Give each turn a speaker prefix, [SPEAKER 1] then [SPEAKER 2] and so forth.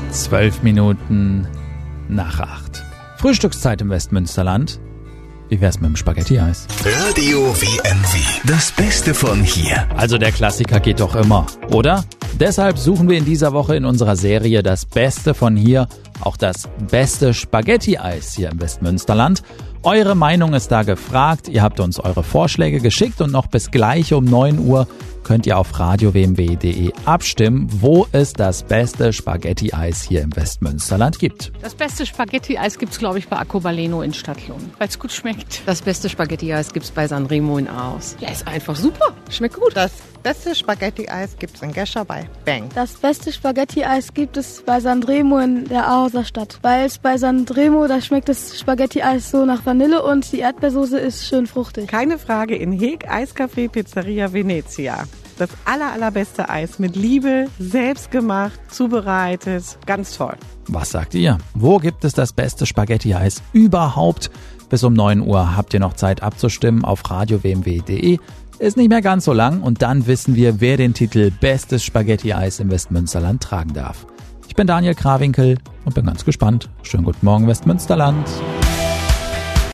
[SPEAKER 1] 12 Minuten nach 8. Frühstückszeit im Westmünsterland. Wie wär's mit dem Spaghetti-Eis?
[SPEAKER 2] Radio WMW. Das Beste von hier.
[SPEAKER 1] Also der Klassiker geht doch immer, oder? Deshalb suchen wir in dieser Woche in unserer Serie Das Beste von hier auch das beste Spaghetti-Eis hier im Westmünsterland. Eure Meinung ist da gefragt. Ihr habt uns eure Vorschläge geschickt und noch bis gleich um 9 Uhr könnt ihr auf radiowmw.de abstimmen, wo es das beste Spaghetti-Eis hier im Westmünsterland gibt.
[SPEAKER 3] Das beste Spaghetti-Eis gibt's, glaube ich, bei Arcobaleno in Stadtlohn, weil es gut schmeckt.
[SPEAKER 4] Das beste Spaghetti-Eis gibt's bei Sanremo in Ahaus. Ja, ist einfach super. Schmeckt gut.
[SPEAKER 5] Das beste Spaghetti-Eis gibt's in Gescher bei Bang.
[SPEAKER 6] Das beste Spaghetti-Eis gibt es bei Sanremo in der Ahauser Stadt. Weil es bei Sanremo, da schmeckt das Spaghetti-Eis so nach Vanille und die Erdbeersoße ist schön fruchtig.
[SPEAKER 5] Keine Frage, in Heg Eiscafé Pizzeria Venezia. Das allerbeste Eis mit Liebe, selbst gemacht, zubereitet. Ganz toll.
[SPEAKER 1] Was sagt ihr? Wo gibt es das beste Spaghetti-Eis überhaupt? Bis um 9 Uhr habt ihr noch Zeit abzustimmen auf radiowmw.de. Ist nicht mehr ganz so lang und dann wissen wir, wer den Titel Bestes Spaghetti-Eis im Westmünsterland tragen darf. Ich bin Daniel Krawinkel und bin ganz gespannt. Schönen guten Morgen, Westmünsterland.